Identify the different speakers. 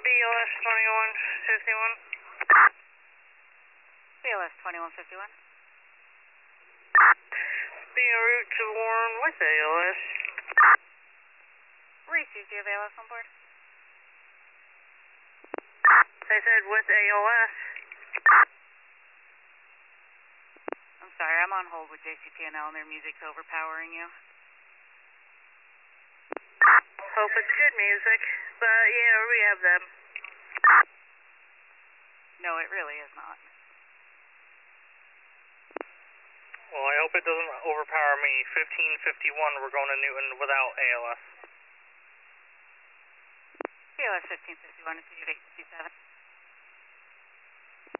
Speaker 1: BLS 2151.
Speaker 2: BLS 2151.
Speaker 1: Being en route to Warren with ALS.
Speaker 2: Reese, do you have ALS on board?
Speaker 1: I said with ALS.
Speaker 2: I'm sorry, I'm on hold with JCPNL and their music's overpowering you.
Speaker 1: Hope it's good music, but yeah, we have them.
Speaker 2: No, it really is not.
Speaker 1: Well, I hope it doesn't overpower me. 1551, we're going to Newton without ALS.
Speaker 2: BLS 1551, it's 857.